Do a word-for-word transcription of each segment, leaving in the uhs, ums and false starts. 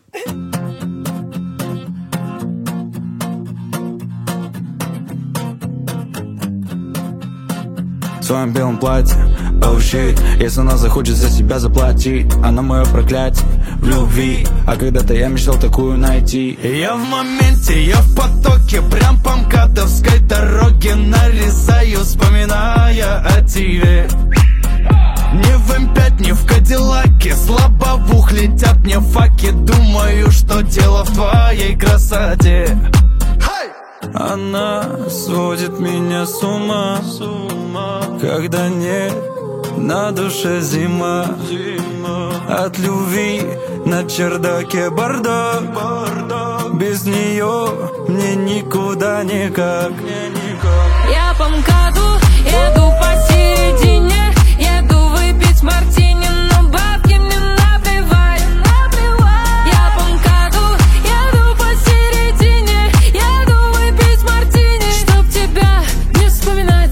В своем белом платье, oh shit. Если она захочет за себя заплатить, она мое проклятие в любви. А когда-то я мечтал такую найти. Я в моменте, я в потоке, прям по МКАДовской дороге нарезаю, вспоминая о тебе. Не в эм пять, не в Кадиллаке, слабо в ух летят мне факи. Думаю, что дело в твоей красоте. Она сводит меня с ума, когда нет на душе зима. От любви на чердаке бардак. Без нее мне никуда никак. Я по МКАДу еду посередине, еду выпить мартини, но бабки мне наплевать. Я по МКАДу еду посередине, еду выпить мартини, чтоб тебя не вспоминать.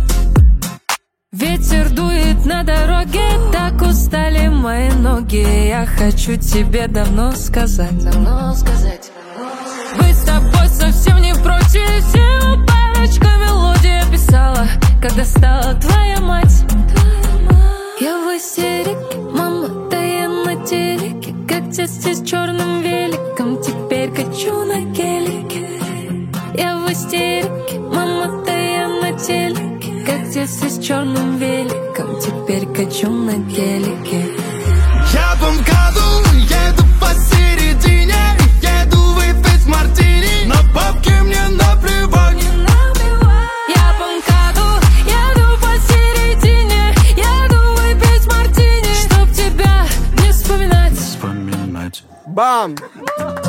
Ветер дует на дороге, так устали мои ноги. Я хочу тебе давно сказать, давно сказать. Быть с тобой совсем не против, всего парочка мелодий я писала, когда стала твоя мать. Я в истерике, мама, да я на телеке, как тесте с черным великом, теперь качу на гелике. Я в истерике, мама, да я на телеке, как тесте с черным великом, теперь качу на гелике. Я по МКАДу еду посередине, еду выпить мартини, на бабки мне наплевать. Я по МКАДу еду посередине, еду выпить мартини, чтоб тебя не вспоминать. Вспоминать. Бам!